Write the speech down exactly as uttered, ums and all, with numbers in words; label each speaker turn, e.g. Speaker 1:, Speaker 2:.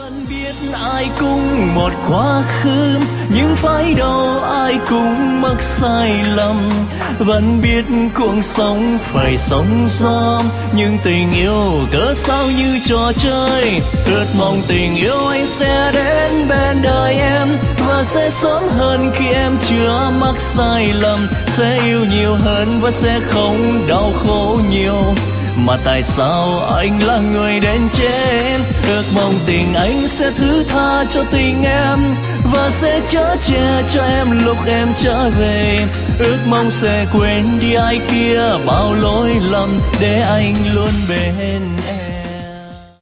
Speaker 1: vẫn biết ai cũng một quá khứ, nhưng phải đâu ai cũng mắc sai lầm. Vẫn biết cuộc sống phải sống gió, nhưng tình yêu cớ sao như trò chơi. Ước mong tình yêu anh sẽ đến bên đời em, và sẽ sớm hơn khi em chưa mắc sai lầm. Sẽ yêu nhiều hơn và sẽ không đau khổ nhiều, mà tại sao anh là người đến chết? Ước mong tình anh sẽ thứ tha cho tình em, và sẽ chở che cho em lúc em trở về. Ước mong sẽ quên đi ai kia bao lỗi lầm, để anh luôn bên em.